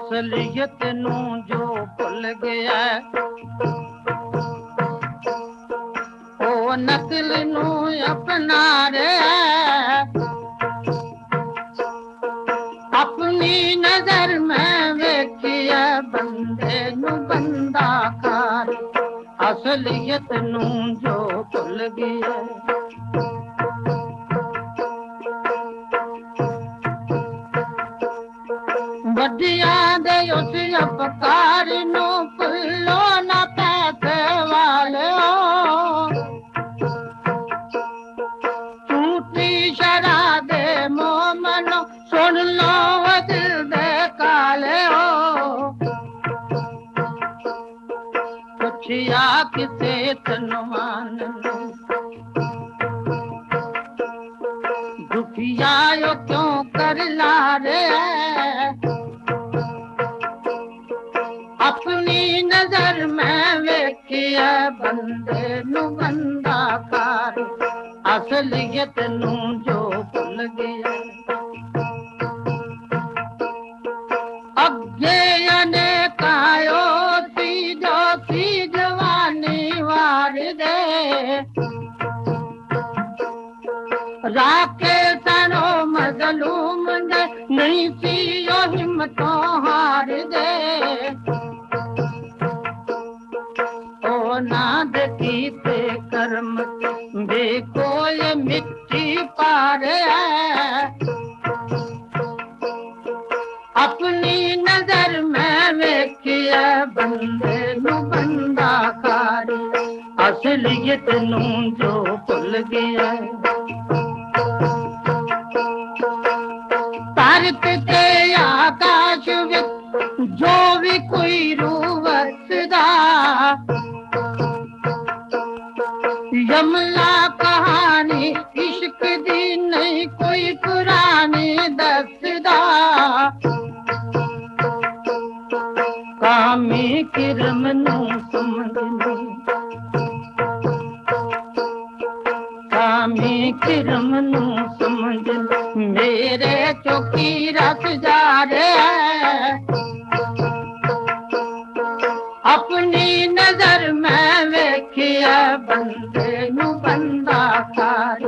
ਅਸਲੀਅਤ ਨੂੰ ਜੋ ਭੁੱਲ ਗਿਆ ਉਹ ਨਕਲ ਨੂੰ ਅਪਣਾ ਰਿਹਾ अपनी नजर में वेखिया बंदे नु बंदा कार असलियत नू जो भुल गया वडिया दे उस अपकार नु भुलो ना पैसे वाले झूठी शराब दे मोमनो सुन लो दिल दे काले हो पुछिया किसे तनवान दुखिया यो क्यों कर ला रे अपनी नजर में वेखिया बंदे नु बंदा कार असलियत नू जो भुल गया अज्ञे कायो सीधो सी जवानी वार दे राके तनो मजलूम दे नहीं सी यो हिम्मतों हार दे ओ नाद कीते कर्म देखो ये मिट्टी पार है अपनी नजर में वेखिया बंदे नु बंदा कार असलियत नू जो भुल गया तारक ते आकाश विच जो भी कोई रूह वसदा यमला कहानी इश्क दी नहीं कोई पुरानी दसदा कामी किरम नू समझनी कामी किरम नू समझ मेरे चौकी रस जा रहे अपनी नजर में वेखिया बंदे नु बंदा कार